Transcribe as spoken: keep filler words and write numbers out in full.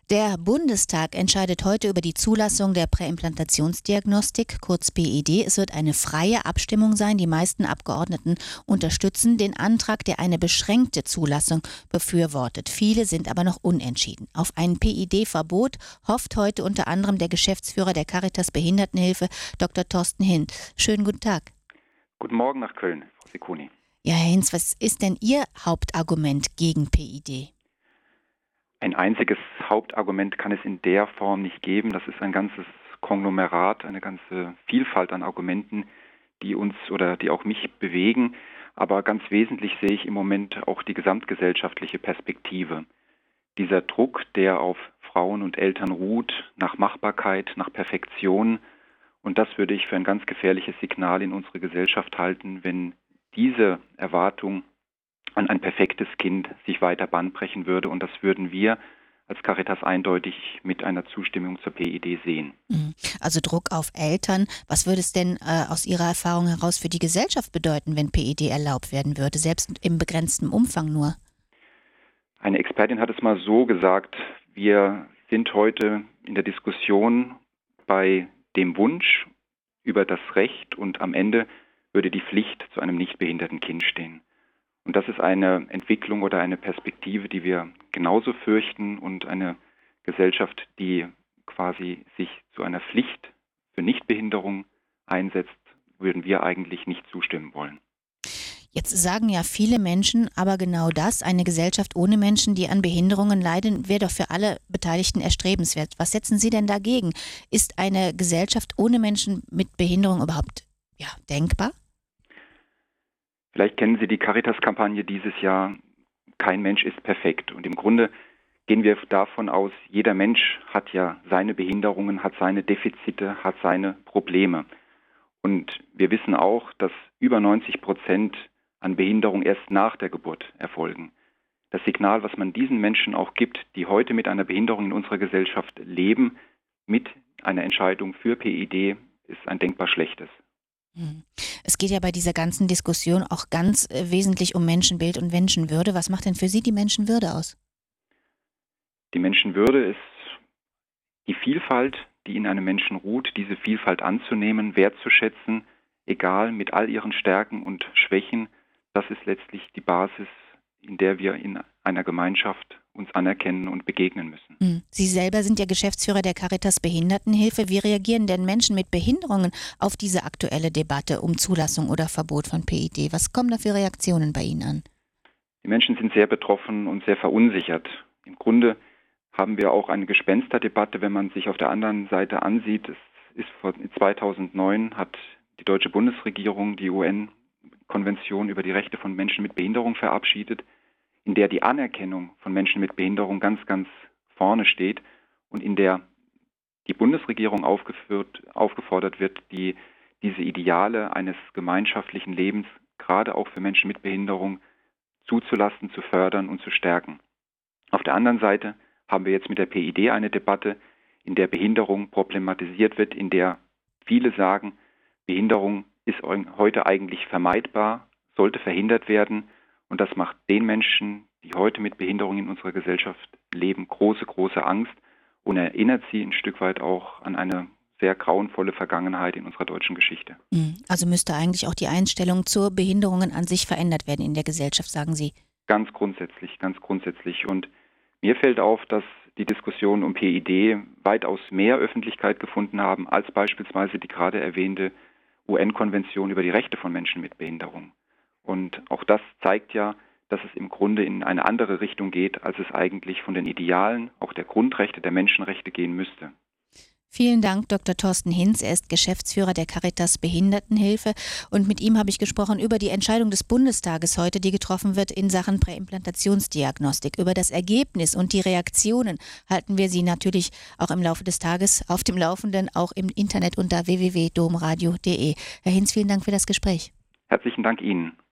Der Bundestag entscheidet heute über die Zulassung der Präimplantationsdiagnostik, kurz P I D. Es wird eine freie Abstimmung sein. Die meisten Abgeordneten unterstützen den Antrag, der eine beschränkte Zulassung befürwortet. Viele sind aber noch unentschieden. Auf ein P I D-Verbot hofft heute unter anderem der Geschäftsführer der Caritas Behindertenhilfe, Doktor Thorsten Hinz. Schönen guten Tag. Guten Morgen nach Köln, Frau Sicconi. Ja, Herr Hinz, was ist denn Ihr Hauptargument gegen P I D? Ein einziges Hauptargument kann es in der Form nicht geben. Das ist ein ganzes Konglomerat, eine ganze Vielfalt an Argumenten, die uns oder die auch mich bewegen. Aber ganz wesentlich sehe ich im Moment auch die gesamtgesellschaftliche Perspektive. Dieser Druck, der auf Frauen und Eltern ruht, nach Machbarkeit, nach Perfektion. Und das würde ich für ein ganz gefährliches Signal in unsere Gesellschaft halten, wenn diese Erwartung an ein perfektes Kind sich weiter Bahn brechen würde. Und das würden wir als Caritas eindeutig mit einer Zustimmung zur P I D sehen. Also Druck auf Eltern. Was würde es denn äh, aus Ihrer Erfahrung heraus für die Gesellschaft bedeuten, wenn P I D erlaubt werden würde, selbst im begrenzten Umfang nur? Eine Expertin hat es mal so gesagt, wir sind heute in der Diskussion bei dem Wunsch über das Recht und am Ende würde die Pflicht zu einem nicht behinderten Kind stehen. Und das ist eine Entwicklung oder eine Perspektive, die wir genauso fürchten und eine Gesellschaft, die quasi sich zu einer Pflicht für Nichtbehinderung einsetzt, würden wir eigentlich nicht zustimmen wollen. Jetzt sagen ja viele Menschen aber genau das, eine Gesellschaft ohne Menschen, die an Behinderungen leiden, wäre doch für alle Beteiligten erstrebenswert. Was setzen Sie denn dagegen? Ist eine Gesellschaft ohne Menschen mit Behinderung überhaupt ja, denkbar? Vielleicht kennen Sie die Caritas-Kampagne dieses Jahr, kein Mensch ist perfekt. Und im Grunde gehen wir davon aus, jeder Mensch hat ja seine Behinderungen, hat seine Defizite, hat seine Probleme. Und wir wissen auch, dass über neunzig Prozent an Behinderung erst nach der Geburt erfolgen. Das Signal, was man diesen Menschen auch gibt, die heute mit einer Behinderung in unserer Gesellschaft leben, mit einer Entscheidung für P I D, ist ein denkbar schlechtes. Es geht ja bei dieser ganzen Diskussion auch ganz äh, wesentlich um Menschenbild und Menschenwürde. Was macht denn für Sie die Menschenwürde aus? Die Menschenwürde ist die Vielfalt, die in einem Menschen ruht, diese Vielfalt anzunehmen, wertzuschätzen, egal mit all ihren Stärken und Schwächen. Das ist letztlich die Basis, in der wir in einer Gemeinschaft uns anerkennen und begegnen müssen. Sie selber sind ja Geschäftsführer der Caritas Behindertenhilfe. Wie reagieren denn Menschen mit Behinderungen auf diese aktuelle Debatte um Zulassung oder Verbot von P I D? Was kommen da für Reaktionen bei Ihnen an? Die Menschen sind sehr betroffen und sehr verunsichert. Im Grunde haben wir auch eine Gespensterdebatte, wenn man sich auf der anderen Seite ansieht. Es ist vor zweitausendneun hat die deutsche Bundesregierung die U N-Konvention über die Rechte von Menschen mit Behinderung verabschiedet, in der die Anerkennung von Menschen mit Behinderung ganz, ganz vorne steht und in der die Bundesregierung aufgeführt, aufgefordert wird, die, diese Ideale eines gemeinschaftlichen Lebens gerade auch für Menschen mit Behinderung zuzulassen, zu fördern und zu stärken. Auf der anderen Seite haben wir jetzt mit der P I D eine Debatte, in der Behinderung problematisiert wird, in der viele sagen, Behinderung ist heute eigentlich vermeidbar, sollte verhindert werden. Und das macht den Menschen, die heute mit Behinderung in unserer Gesellschaft leben, große, große Angst und erinnert sie ein Stück weit auch an eine sehr grauenvolle Vergangenheit in unserer deutschen Geschichte. Also müsste eigentlich auch die Einstellung zur Behinderungen an sich verändert werden in der Gesellschaft, sagen Sie? Ganz grundsätzlich, ganz grundsätzlich. Und mir fällt auf, dass die Diskussionen um P I D weitaus mehr Öffentlichkeit gefunden haben als beispielsweise die gerade erwähnte U N-Konvention über die Rechte von Menschen mit Behinderung. Und auch das zeigt ja, dass es im Grunde in eine andere Richtung geht, als es eigentlich von den Idealen, auch der Grundrechte, der Menschenrechte gehen müsste. Vielen Dank, Doktor Thorsten Hinz. Er ist Geschäftsführer der Caritas Behindertenhilfe. Und mit ihm habe ich gesprochen über die Entscheidung des Bundestages heute, die getroffen wird in Sachen Präimplantationsdiagnostik. Über das Ergebnis und die Reaktionen halten wir Sie natürlich auch im Laufe des Tages auf dem Laufenden, auch im Internet unter w w w punkt domradio punkt d e. Herr Hinz, vielen Dank für das Gespräch. Herzlichen Dank Ihnen.